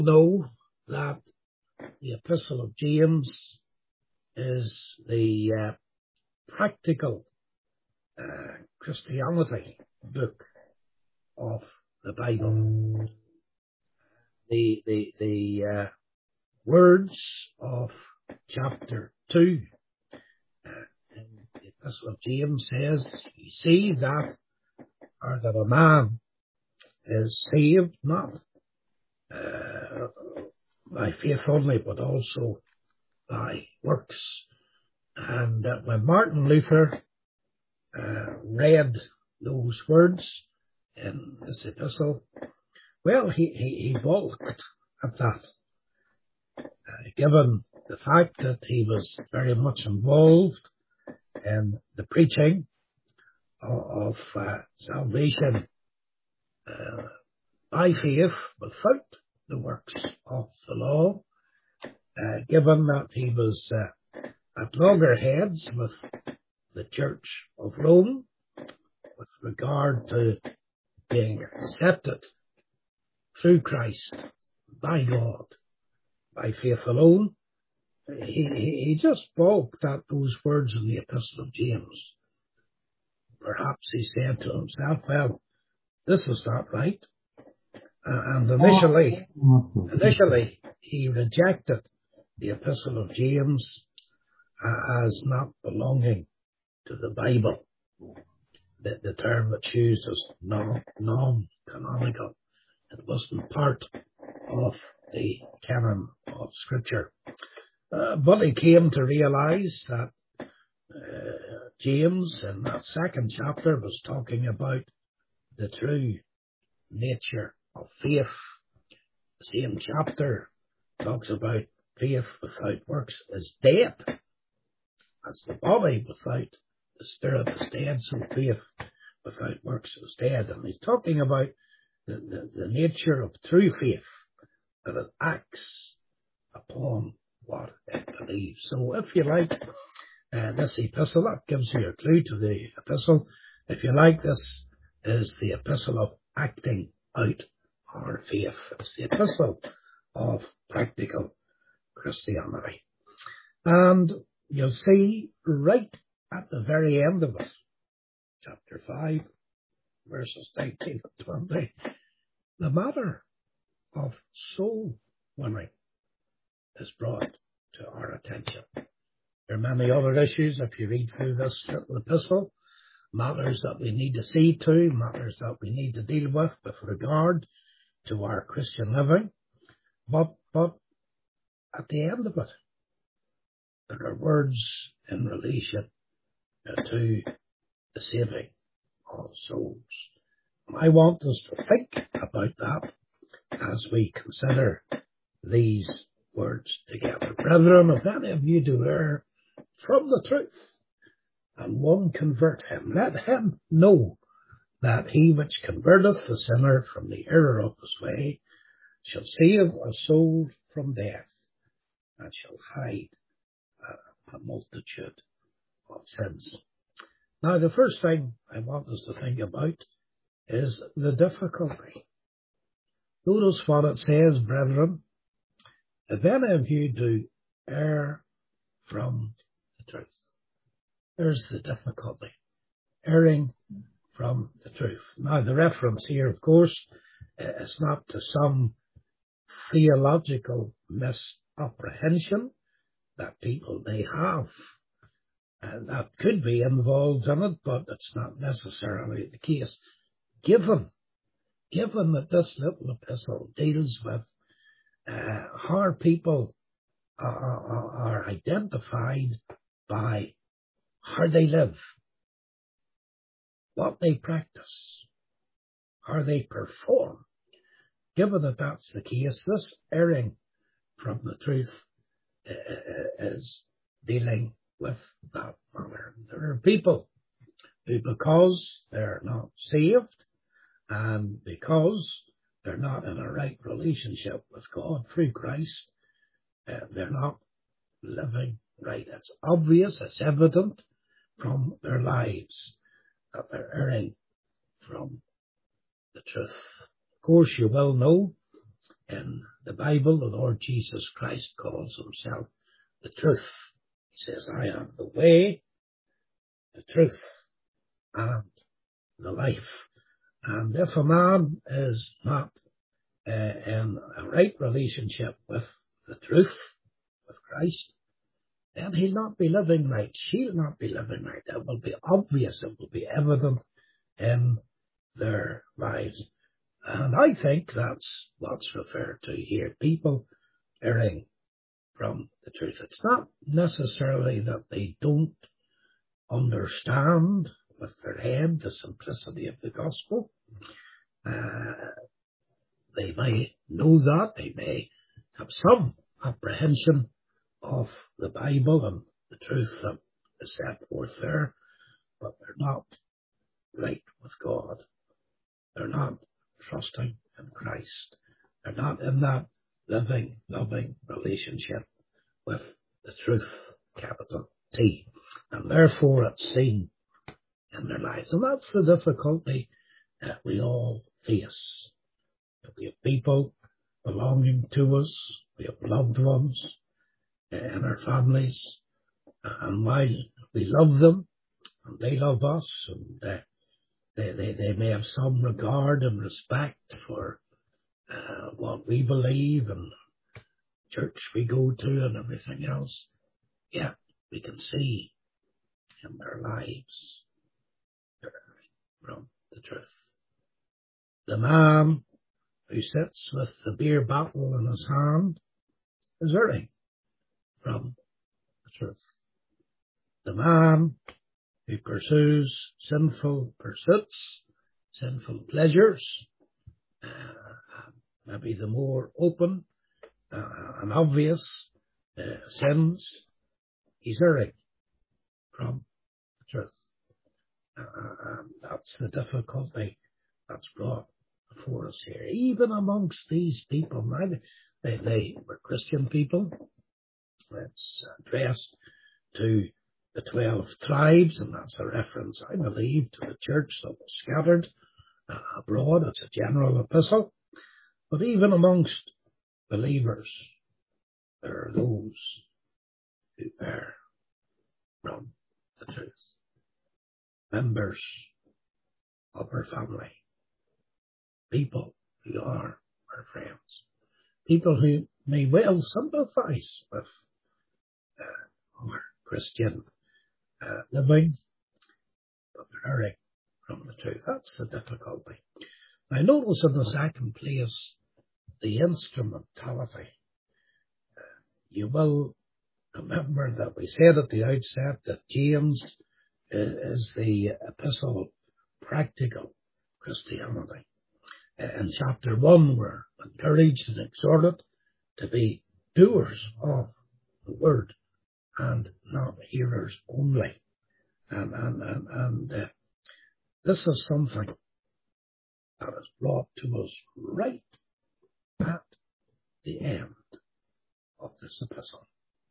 know that the Epistle of James is the practical Christianity book of the Bible. The words of chapter 2 in the Epistle of James says, "You see that, or that a man is saved not by faith only, but also by works." And when Martin Luther read those words in this epistle, well, he balked at that, given the fact that he was very much involved in the preaching of salvation by faith without the works of the law, given that he was at loggerheads with the Church of Rome with regard to being accepted through Christ by God by faith alone. He just balked at those words in the Epistle of James. Perhaps he said to himself, well, this is not right. And initially he rejected the Epistle of James as not belonging to the Bible. The term that's used is non-canonical. It wasn't part of the canon of Scripture. But he came to realize that James, in that second chapter, was talking about the true nature of faith. The same chapter talks about faith without works is dead. As the body without the spirit is dead, so faith without works is dead. And he's talking about the nature of true faith, that it acts upon what it believes. So if you like this epistle, that gives you a clue to the epistle. If you like, this is the epistle of acting out our faith. It's the epistle of practical Christianity. And you'll see right at the very end of it, chapter 5, verses 19 and 20, the matter of soul winning is brought to our attention. There are many other issues, if you read through this little epistle, matters that we need to see to, matters that we need to deal with regard to our Christian living. But at the end of it, there are words in relation to the saving of souls. And I want us to think about that as we consider these words together. Brethren, if any of you do err from the truth, and one convert him, let him know that he which converteth the sinner from the error of his way shall save a soul from death, and shall hide a multitude of sins. Now, the first thing I want us to think about is the difficulty. Notice what it says, brethren, if any of you do err from the truth. There's the difficulty, erring from the truth. Now, the reference here, of course, is not to some theological misapprehension that people may have. That could be involved in it, but it's not necessarily the case. Given that this little epistle deals with how people are identified by how they live, what they practice, how they perform. Given that that's the case, this erring from the truth is dealing with that matter. There are people who, because they're not saved and because they're not in a right relationship with God through Christ, they're not living right. It's obvious, it's evident from their lives that they're erring from the truth. Of course, you will know In the Bible, the Lord Jesus Christ calls himself the truth. He says, I am the way, the truth, and the life. And if a man is not in a right relationship with the truth, with Christ, then he'll not be living right. She'll not be living right. It will be obvious. It will be evident in their lives. And I think that's what's referred to here. People erring from the truth. It's not necessarily that they don't understand with their head the simplicity of the gospel. They may know that. They may have some apprehension of the Bible and the truth that is set forth there, but they're not right with God. They're not trusting in Christ. They're not in that living, loving relationship with the truth, capital T. And therefore it's seen in their lives. And that's the difficulty that we all face. We have people belonging to us. We have loved ones in our families. And while we love them, and they love us, and they may have some regard and respect for what we believe and church we go to and everything else, yet we can see in their lives they're from the truth. The man who sits with the beer bottle in his hand is erring from the truth. The man who pursues sinful pursuits, sinful pleasures, maybe the more open and obvious sins, he's erring from the truth. And that's the difficulty that's brought before us here. Even amongst these people, they were Christian people. It's addressed to the 12 tribes, and that's a reference, I believe, to the church that was scattered abroad. It's a general epistle. But even amongst believers, there are those who err from the truth. Members of our family, people who are our friends, people who may well sympathize with our Christian living, but they're erring from the truth. That's the difficulty. Now notice in the second place the instrumentality. You will remember that we said at the outset that James is the epistle practical Christianity. In chapter 1, we're encouraged and exhorted to be doers of the word and not hearers only. And this is something that is brought to us right at the end of this epistle.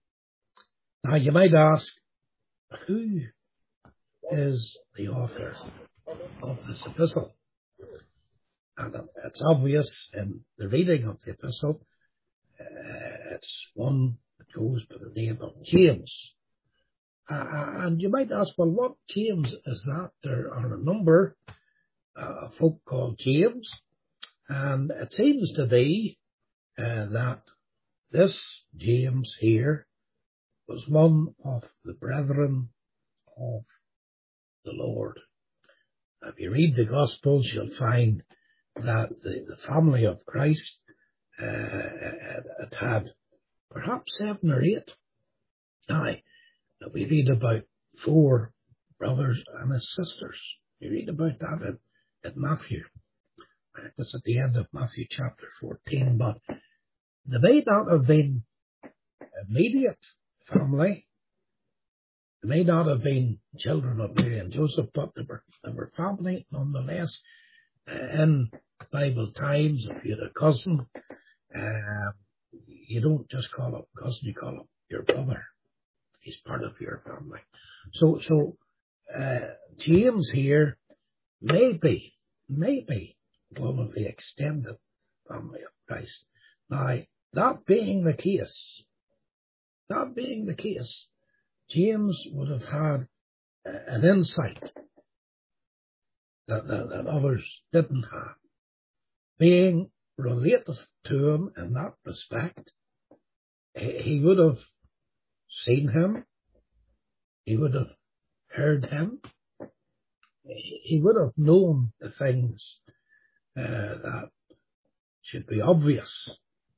Now you might ask, who is the author of this epistle? And it's obvious in the reading of the epistle. It's one that goes by the name of James. And you might ask, well, what James is that? There are a number of folk called James. And it seems to be that this James here was one of the brethren of the Lord. If you read the Gospels, you'll find that the family of Christ it had perhaps 7 or 8. Now, we read about 4 brothers and his sisters. You read about that in Matthew. That's at the end of Matthew chapter 14. But they may not have been immediate family. They may not have been children of Mary and Joseph, but they were family nonetheless. In Bible times, if you had a cousin, you don't just call him cousin, you call him your brother. He's part of your family. So James here may be one of the extended family of Christ. Now, that being the case, James would have had an insight that others didn't have. Being related to him in that respect, he would have seen him, he would have heard him, he would have known the things that should be obvious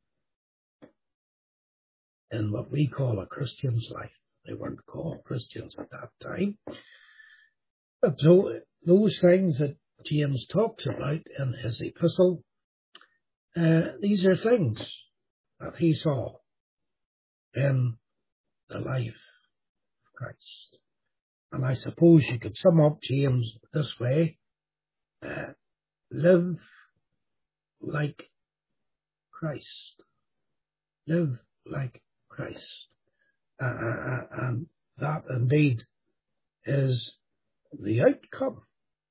in what we call a Christian's life. They weren't called Christians at that time. But so those things that James talks about in his epistle, these are things that he saw in the life of Christ. And I suppose you could sum up James this way: live like Christ. Live like Christ. And that indeed is the outcome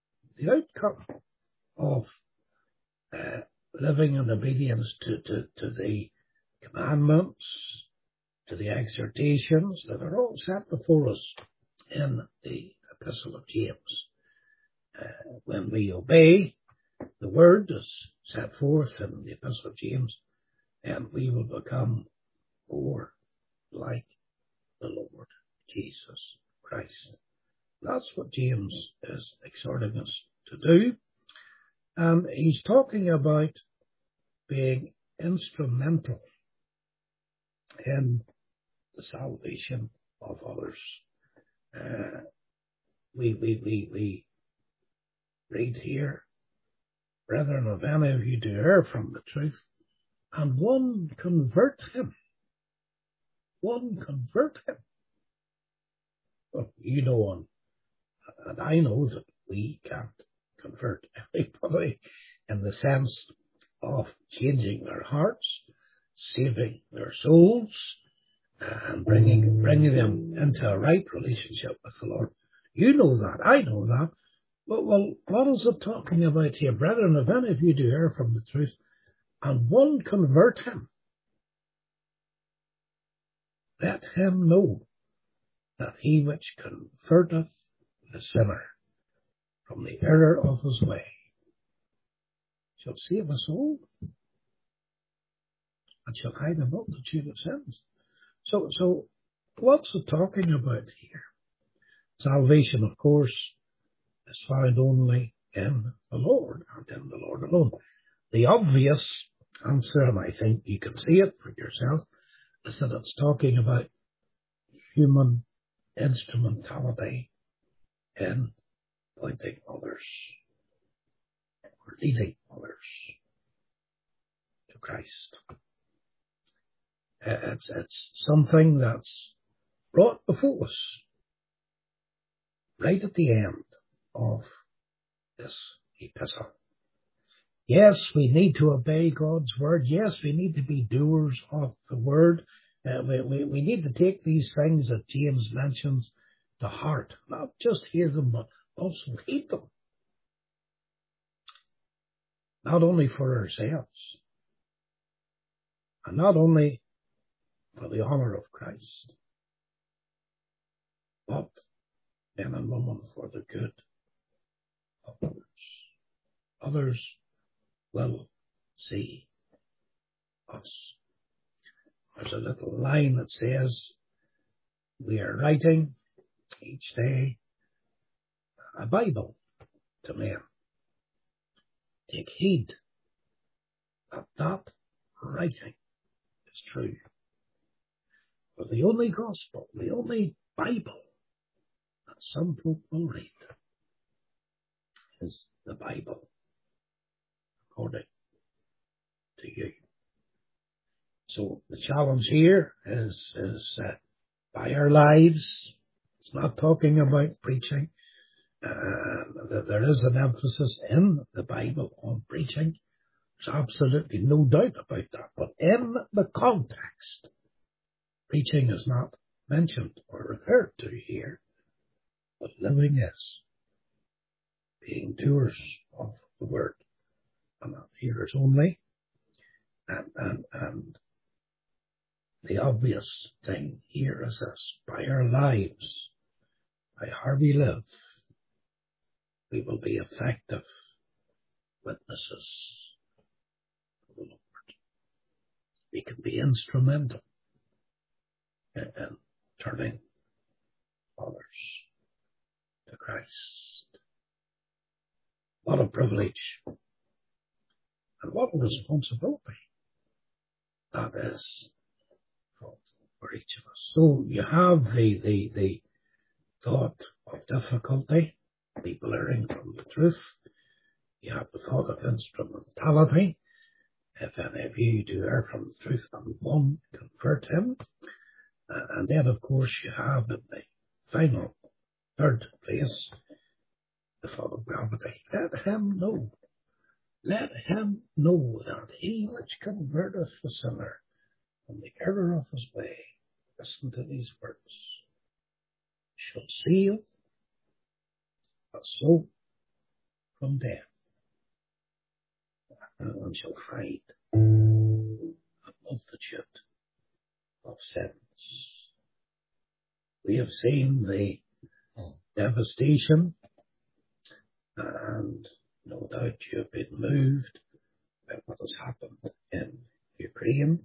of living in obedience to the commandments, to the exhortations that are all set before us in the Epistle of James. When we obey the word as set forth in the Epistle of James, and we will become more like the Lord Jesus Christ. That's what James is exhorting us to do. And he's talking about being instrumental in the salvation of others. We read here, brethren, if any of you do err from the truth, and one convert him. Well, you know, and I know that we can't convert everybody in the sense of changing their hearts, saving their souls, and bringing them into a right relationship with the Lord. You know that, I know that. Well, what is it talking about here? Brethren, if any of you do err from the truth, and one convert him, let him know that he which converteth the sinner from the error of his way shall save a soul and shall hide a multitude of sins. So what's it talking about here? Salvation, of course, is found only in the Lord and in the Lord alone. The obvious answer, and I think you can see it for yourself, is that it's talking about human instrumentality in pointing others or leading others to Christ. It's something that's brought before us right at the end of this epistle. Yes, we need to obey God's word. Yes, we need to be doers of the word. We need to take these things that James mentions to heart, not just hear them, but also heed them. Not only for ourselves, and not only for the honour of Christ, but men and women for the good of others. Others will see us. There's a little line that says, we are writing each day a Bible to men. Take heed that that writing is true. For the only gospel, the only Bible that some folk will read is the Bible according to you. So the challenge here is by our lives. It's not talking about preaching. There is an emphasis in the Bible on preaching. There's absolutely no doubt about that. But in the context, preaching is not mentioned or referred to here. But living is being doers of the word and not hearers only. And the obvious thing here is this: by our lives, by how we live, we will be effective witnesses of the Lord. We can be instrumental in turning others to Christ. What a privilege and what a responsibility that is for each of us. So you have the thought of difficulty, people erring from the truth. You have the thought of instrumentality. If any of you do err from the truth and one, convert him. And then, of course, you have in the final third place the thought of gravity. Let him know that he which converteth the sinner from the error of his way, listen to these words, shall save a soul from death, and shall hide a multitude of sins. We have seen the devastation, and no doubt you have been moved by what has happened in Ukraine.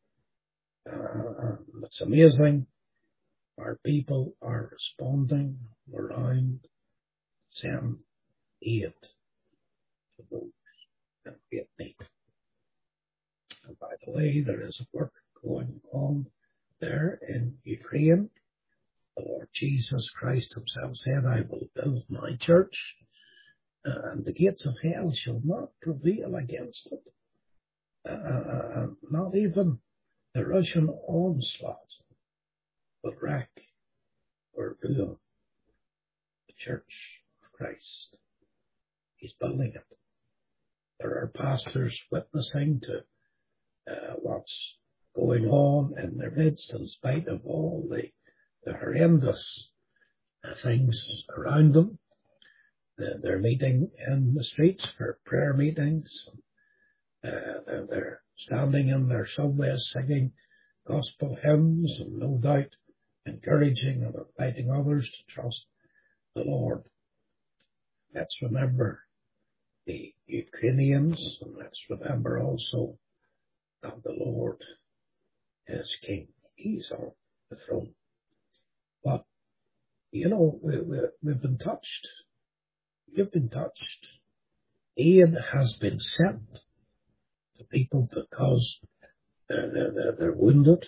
It's amazing. Our people are responding around, send aid to those in great need. And by the way, there is work going on there in Ukraine. The Lord Jesus Christ himself said, I will build my church, and the gates of hell shall not prevail against it. Not even the Russian onslaught will wreck or ruin the church of Christ. He's building it. There are pastors witnessing to what's going on in their midst, in spite of all the horrendous things around them. They're meeting in the streets for prayer meetings. They're standing in their subways singing gospel hymns and no doubt encouraging and inviting others to trust the Lord. Let's remember the Ukrainians, and let's remember also that the Lord is King. He's on the throne. But, you know, we've been touched. You've been touched. Aid has been sent to people because they're wounded,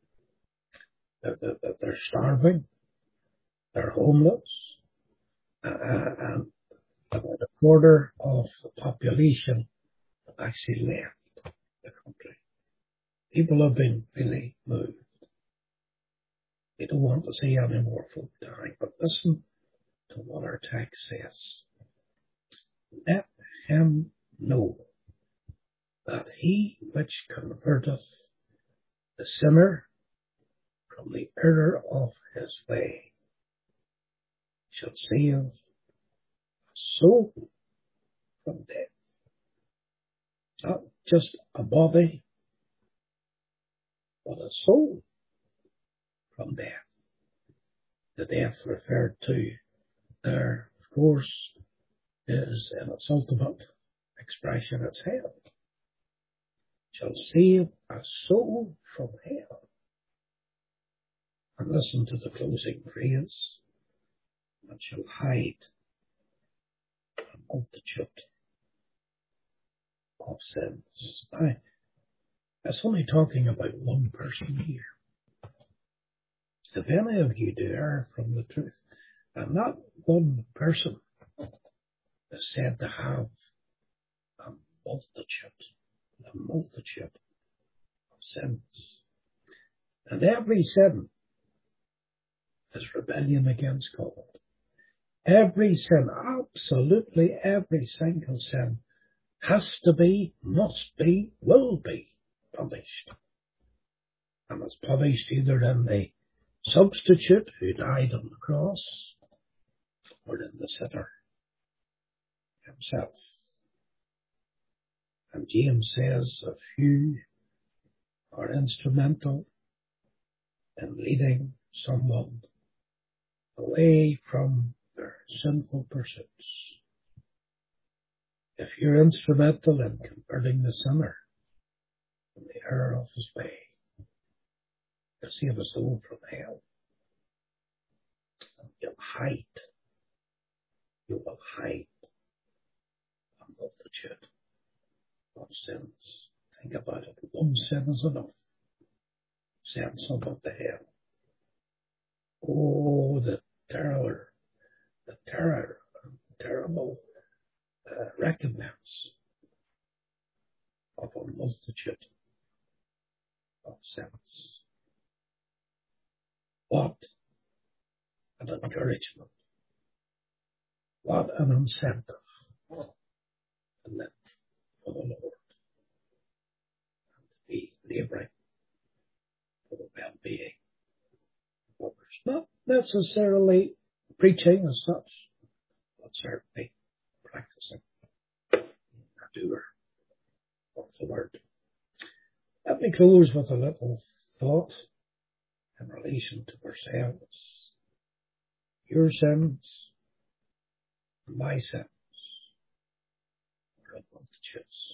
they're starving, they're homeless, and about a quarter of the population have actually left the country. People have been really moved. They don't want to see any more folk dying. But listen to what our text says. Let him know that he which converteth the sinner from the error of his way shall save a soul from death. Not just a body, but a soul from death. The death referred to there, of course, is in its ultimate expression, it's hell. Shall save a soul from hell. And listen to the closing phrase, and shall hide a multitude of sins. Now, it's only talking about one person here. If any of you do err from the truth, and that one person is said to have a multitude of sins. And every sin is rebellion against God. Every sin, absolutely every single sin, has to be, must be, will be punished. And it's punished either in the substitute who died on the cross or in the sinner himself. And James says, if you are instrumental in leading someone away from their sinful pursuits, if you're instrumental in converting the sinner from the error of his way, you'll save a soul from hell. You'll hide a multitude of sins. Think about it. One sin is enough. Send someone to hell. Oh, the terrible recompense of a multitude of sins. What an encouragement. What an incentive to live for the Lord and to be labouring for the well-being of others. Not necessarily preaching as such, but certainly practicing a doer of the word. Let me close with a little thought in relation to ourselves. Your sins and my sins are in multitudes.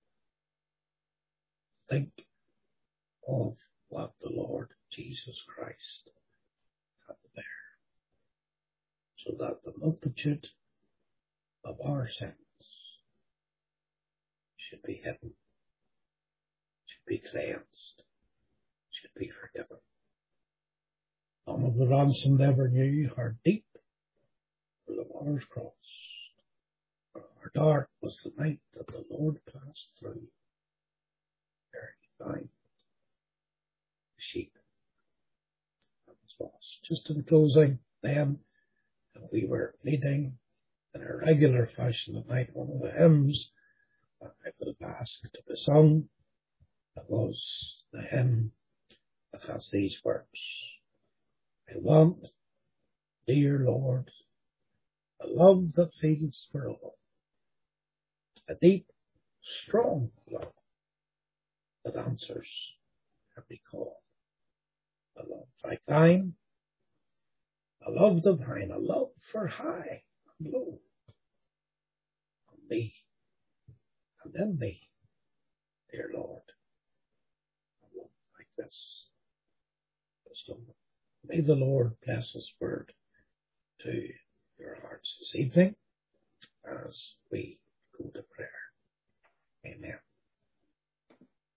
Think of what the Lord Jesus Christ had to bear, so that the multitude of our sins should be hidden, should be cleansed, should be forgiven. None of the ransomed ever knew how deep were the waters crossed, or how dark was the night that the Lord passed through. There he found the sheep that was lost. Just in closing, then, if we were meeting in a regular fashion tonight, one of the hymns that I would have asked to be sung, it was the hymn that has these words: I want, dear Lord, a love that feels for all, a deep, strong love that answers every call, a love like thine, a love divine, a love for high and low, on me and in me, dear Lord, a love like this. May the Lord bless His word to your hearts this evening as we go to prayer. Amen.